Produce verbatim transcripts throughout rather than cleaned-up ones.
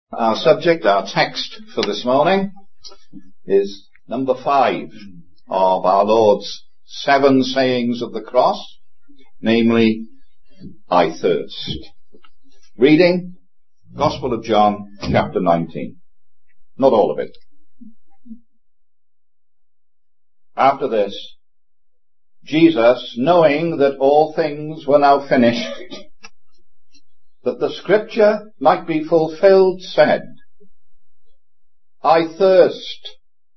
Our subject, our text for this morning, is number five of our Lord's seven sayings of the cross, namely, I thirst. Reading, Gospel of John, chapter nineteen. Not all of it. After this, Jesus, knowing that all things were now finished, that the scripture might be fulfilled, said, I thirst.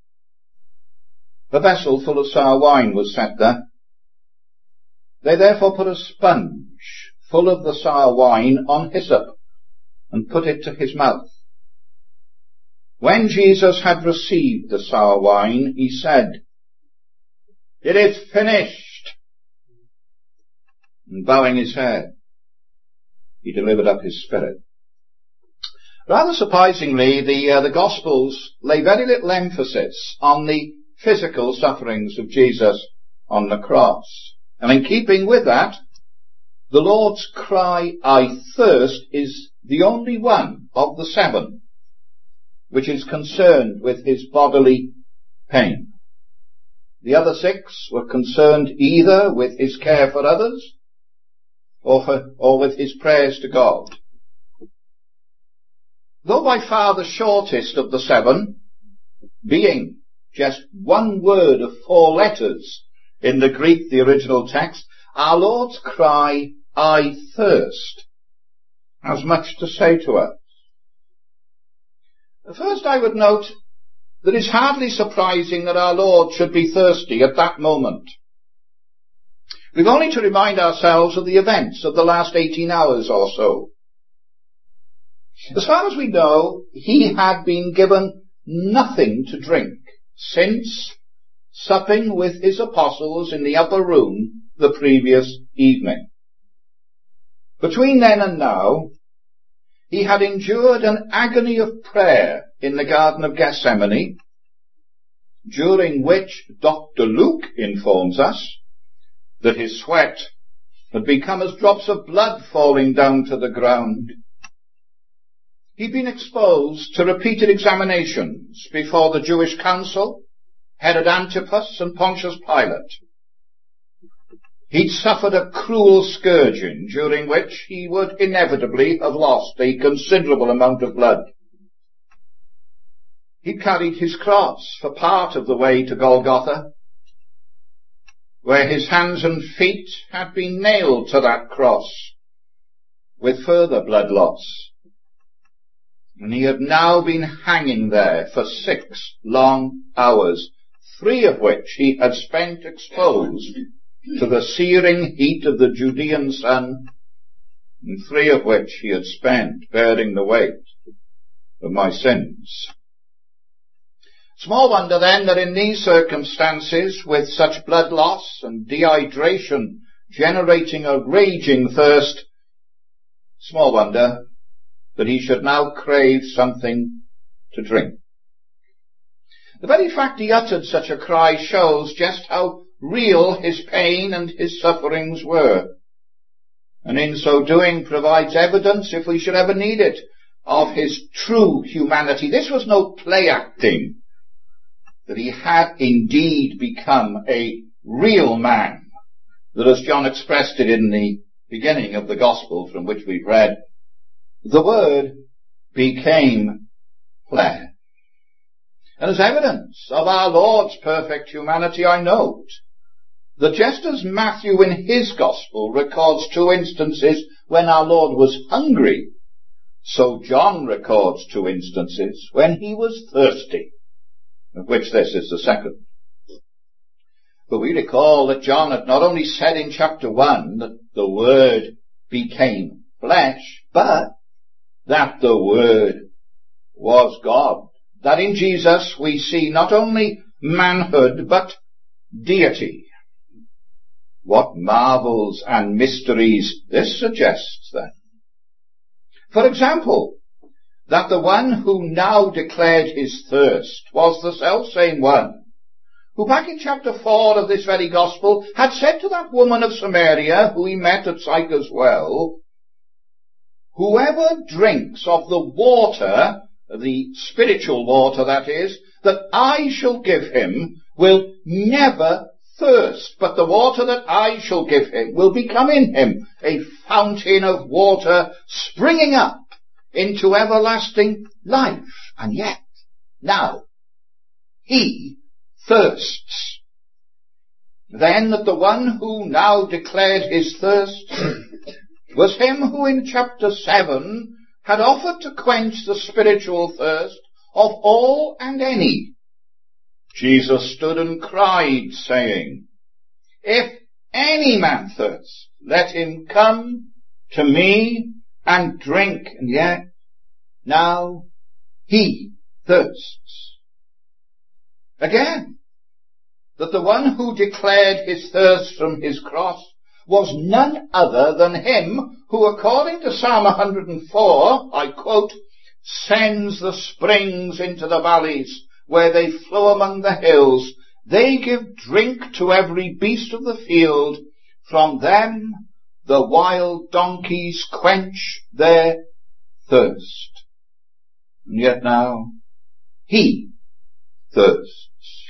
A vessel full of sour wine was set there. They therefore put a sponge full of the sour wine on hyssop and put it to his mouth. When Jesus had received the sour wine, he said, It is finished. And bowing his head, he delivered up his spirit. Rather surprisingly, the, uh, the Gospels lay very little emphasis on the physical sufferings of Jesus on the cross. And in keeping with that, the Lord's cry, I thirst, is the only one of the seven which is concerned with his bodily pain. The other six were concerned either with his care for others or, for, or with his prayers to God. Though by far the shortest of the seven, being just one word of four letters in the Greek, the original text, our Lord's cry, I thirst, has much to say to us. First, I would note that it's hardly surprising that our Lord should be thirsty at that moment. We've only to remind ourselves of the events of the last eighteen hours or so. As far as we know, he had been given nothing to drink since supping with his apostles in the upper room the previous evening. Between then and now, he had endured an agony of prayer in the Garden of Gethsemane, during which Doctor Luke informs us that his sweat had become as drops of blood falling down to the ground. He'd been exposed to repeated examinations before the Jewish council, Herod Antipas and Pontius Pilate. He'd suffered a cruel scourging, during which he would inevitably have lost a considerable amount of blood. He carried his cross for part of the way to Golgotha, where his hands and feet had been nailed to that cross, with further blood loss. And he had now been hanging there for six long hours, three of which he had spent exposed to the searing heat of the Judean sun, and three of which he had spent bearing the weight of my sins. Small wonder then that in these circumstances, with such blood loss and dehydration generating a raging thirst, small wonder that he should now crave something to drink. The very fact he uttered such a cry shows just how real his pain and his sufferings were, and in so doing provides evidence, if we should ever need it, of his true humanity. This was no play acting, that he had indeed become a real man, that as John expressed it in the beginning of the Gospel from which we've read, the Word became flesh. And as evidence of our Lord's perfect humanity, I note that just as Matthew in his Gospel records two instances when our Lord was hungry, so John records two instances when he was thirsty, of which this is the second. But we recall that John had not only said in chapter one that the Word became flesh, but that the Word was God. That in Jesus we see not only manhood, but deity. What marvels and mysteries this suggests then. For example, that the one who now declared his thirst was the selfsame one who back in chapter four of this very Gospel had said to that woman of Samaria who he met at Sychar's well, whoever drinks of the water, the spiritual water that is, that I shall give him, will never thirst, but the water that I shall give him will become in him a fountain of water springing up into everlasting life. And yet, now, he thirsts. Then that the one who now declared his thirst was him who in chapter seven had offered to quench the spiritual thirst of all and any. Jesus stood and cried, saying, If any man thirst, let him come to me and drink. And yet, now, he thirsts. Again, that the one who declared his thirst from his cross was none other than him who, according to Psalm one hundred four, I quote, sends the springs into the valleys, where they flow among the hills. They give drink to every beast of the field. From them the wild donkeys quench their thirst. And yet now he thirsts.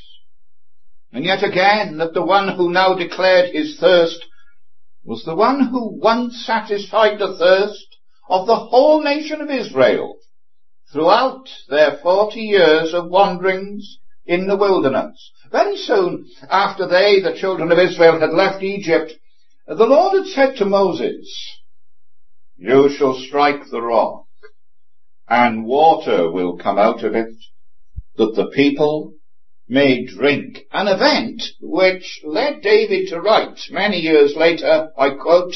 And yet again, that the one who now declared his thirst was the one who once satisfied the thirst of the whole nation of Israel throughout their forty years of wanderings in the wilderness. Very soon after they, the children of Israel, had left Egypt, the Lord had said to Moses, You shall strike the rock, and water will come out of it, that the people may drink. An event which led David to write many years later, I quote,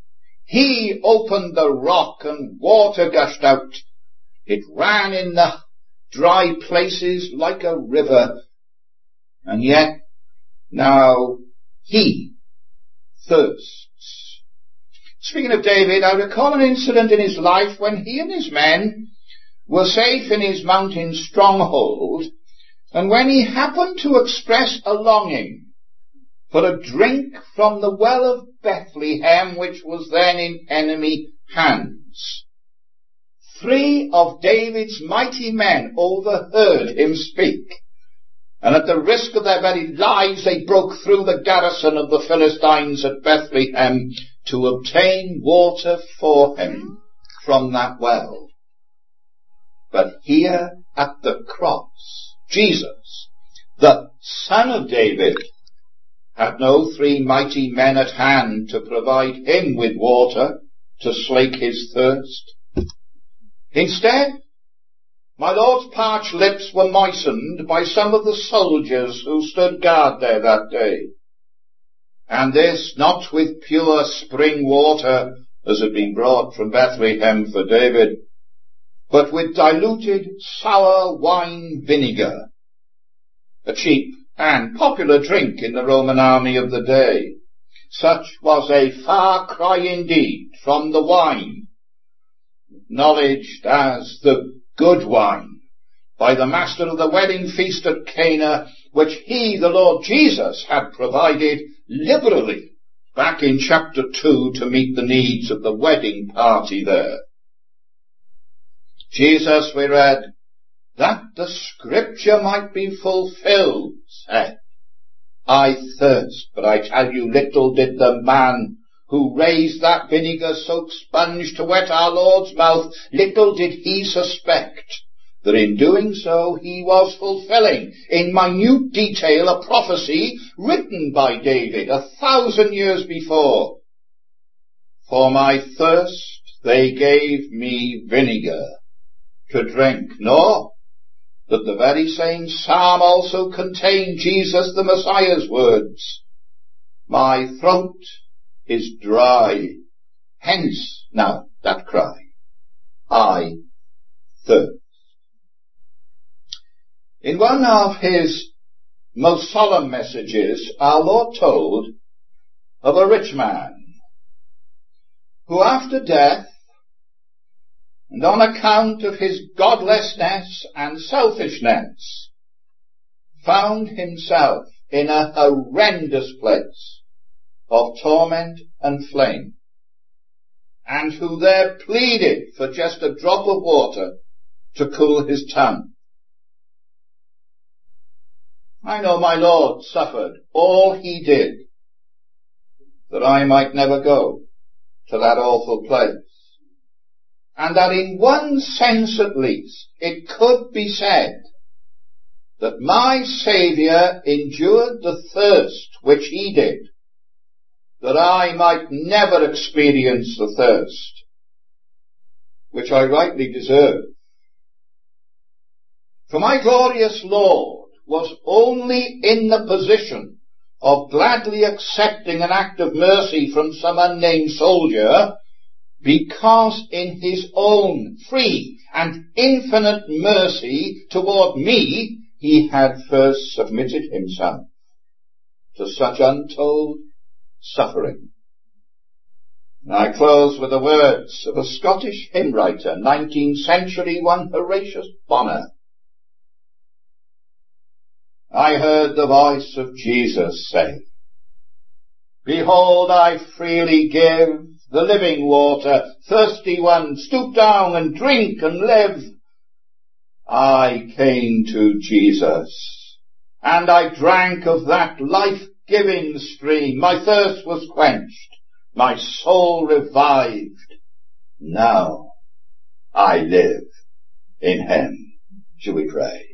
He opened the rock and water gushed out. It ran in the dry places like a river. And yet, now, he thirsts. Speaking of David, I recall an incident in his life when he and his men were safe in his mountain stronghold, and when he happened to express a longing for a drink from the well of Bethlehem, which was then in enemy hands. Three of David's mighty men overheard him speak, and at the risk of their very lives they broke through the garrison of the Philistines at Bethlehem to obtain water for him from that well. But here at the cross, Jesus, the Son of David, had no three mighty men at hand to provide him with water to slake his thirst. Instead, my Lord's parched lips were moistened by some of the soldiers who stood guard there that day. And this not with pure spring water, as had been brought from Bethlehem for David, but with diluted sour wine vinegar, a cheap and popular drink in the Roman army of the day. Such was a far cry indeed from the wine, acknowledged as the good wine by the master of the wedding feast at Cana, which he, the Lord Jesus, had provided liberally back in chapter two to meet the needs of the wedding party there. Jesus, we read, that the scripture might be fulfilled, said, I thirst. But I tell you, little did the man who raised that vinegar-soaked sponge to wet our Lord's mouth, little did he suspect that in doing so he was fulfilling in minute detail a prophecy written by David a thousand years before. For my thirst they gave me vinegar to drink. Nor that the very same psalm also contained Jesus the Messiah's words, my throat is dry. Hence now that cry, I thirst. In one of his most solemn messages, our Lord told of a rich man who after death, and on account of his godlessness and selfishness, found himself in a horrendous place of torment and flame. and who there pleaded for just a drop of water to cool his tongue. I know my Lord suffered all he did that I might never go to that awful place. And that in one sense at least, it could be said that my Saviour endured the thirst which he did, that I might never experience the thirst which I rightly deserve. For my glorious Lord was only in the position of gladly accepting an act of mercy from some unnamed soldier because in his own free and infinite mercy toward me, he had first submitted himself to such untold suffering. And I close with the words of a Scottish hymn writer, nineteenth century one, Horatius Bonner. I heard the voice of Jesus say, "Behold, I freely give the living water. Thirsty one, stoop down and drink and live." I came to Jesus, and I drank of that life-giving stream. My thirst was quenched, my soul revived. Now I live in him. Shall we pray?